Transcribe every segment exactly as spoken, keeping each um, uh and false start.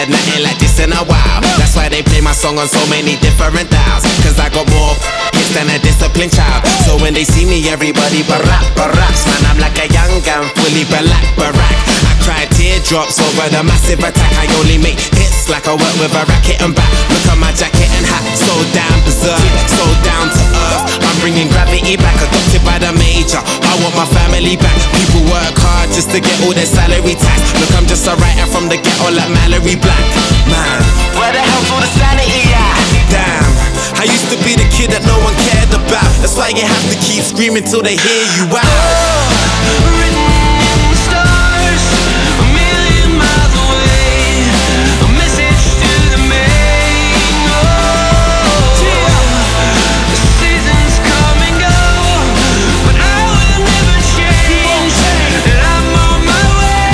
heard nothing like this in a while. That's why they play my song on so many different dials. Cause I got more hits than a disciplined child. So when they see me, everybody barack, baracks. Man, I'm like a young gun, fully black, barack. I cry teardrops over the massive attack. I only make hits like I work with a racket and back. Look at my jacket and hat, so damn berserk, so down to earth. I'm bringing gravity back, adopted by the major. I want my family back. People work hard just to get all their salary tax. Look, I'm just a writer from the ghetto like Mallory Black. Man, where the hell's all the sanity at? Damn, I used to be the kid that no one cared about. That's why you have to keep screaming till they hear you out. Oh, written in the stars, a million miles away, a message to the main. Oh, the seasons come and go, but I will never change, and I'm on my way.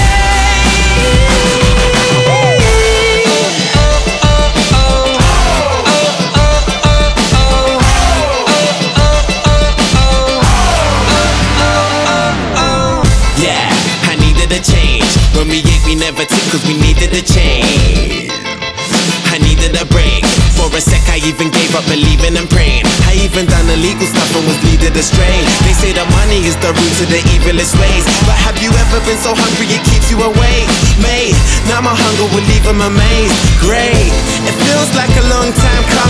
Oh, oh, oh, oh, oh, oh, oh, oh, yeah, I needed a change. When we ate, we never took, cause we needed a change. I needed a break. For a sec, I even gave up believing and praying. I even done illegal stuff and was leaded astray. They say that money is the root to the evilest ways. But have you ever been so hungry it keeps you awake? Mate, now my hunger will leave them amazed. Great, it feels like a long time coming.